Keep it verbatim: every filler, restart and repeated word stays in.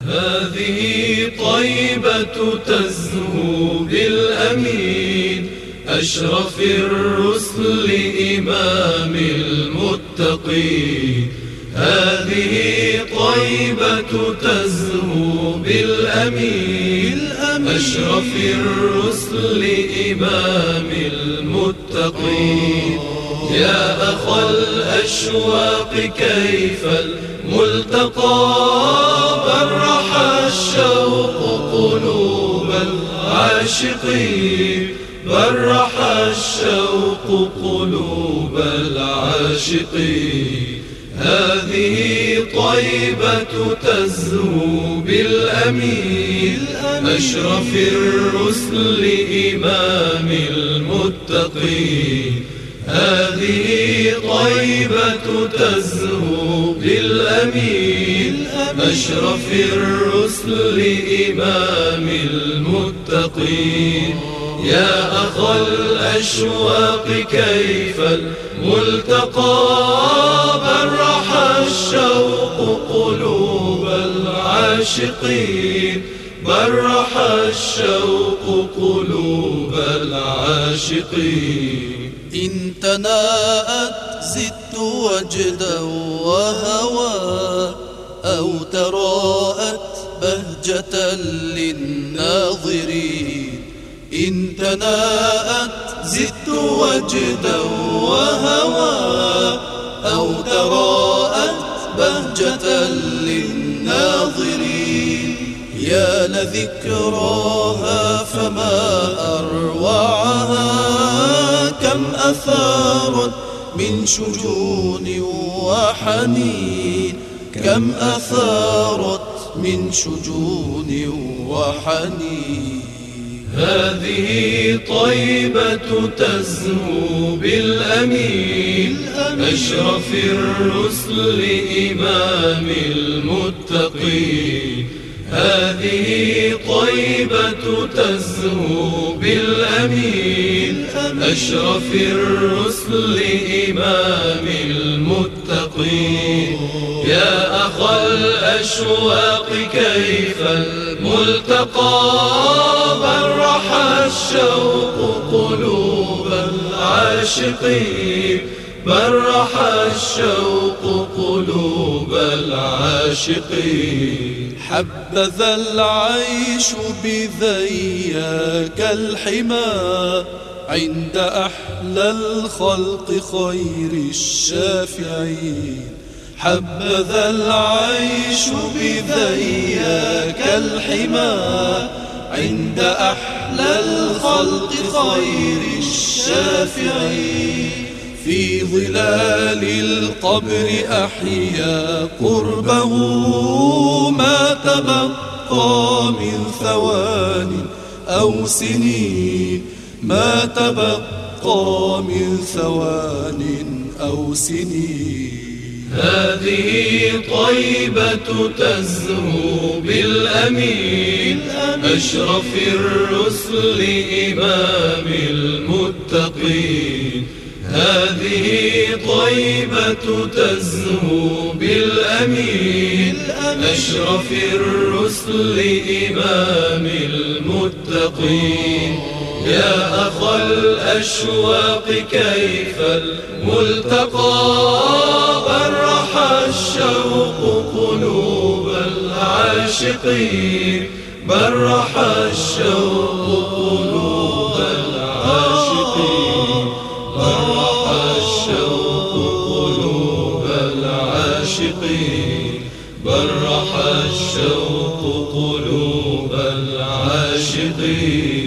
هذه طيبة تزهو بالأمين أشرف الرسل إمام المتقين. هذه طيبة تزهو بالأمين أشرف الرسل إمام المتقين. يا أخا الأشواق كيف الملتقى برح الشوق قلوب العاشقين. برح الشوق قلوب العاشقين. هذه طيبة تزهو بالأمين أشرف الرسل إمام المتقين. هذه طيبة تزهو بالأمين أشرف الرسل إمام المتقين. يا أخا الأشواق كيف الملتقى برح الشوق قلوب العاشقين. برح الشوق قلوب العاشقين. إن تناءت زدت وجدا وهوى أو تراءت بهجة للناظرين. إن تناءت زدت وجدا وهوى أو تراءت بهجة للناظرين. يا لذكراها فما أروعها كم أثارت من شجون وحنين. كم أثارت من شجون وحنين. هذه طيبة تزهو بالأمين أشرف الرسل إمام المتقين. هذه طيبة تزهو بالأمين أشرف الرسل إمام المتقين. يا أخا الأشواق كيف الملتقى برح الشوق قلوب العاشقين. برح الشوق قلوب العاشقين. حبذا العيش بذياك الحمى عند أحلى الخلق خير الشافعين. حبذا العيش بذياك الحمى عند أحلى الخلق خير الشافعين. في ظلال القبر أحيا قربه ما تبقى من ثوان أو سنين. ما تبقى من ثوان أو سنين. هذه طيبة تزهو بالأمين أشرف الرسل إمام المتقين. هذه طيبة تزهو بالأمين أشرف الرسل إمام المتقين. يا أخا الأشواق كيف الملتقى برح الشوق قلوب العاشقين. برح الشوق قلوب العاشقين. برح الشوق قلوب العاشقين. برح الشوق قلوب العاشقين.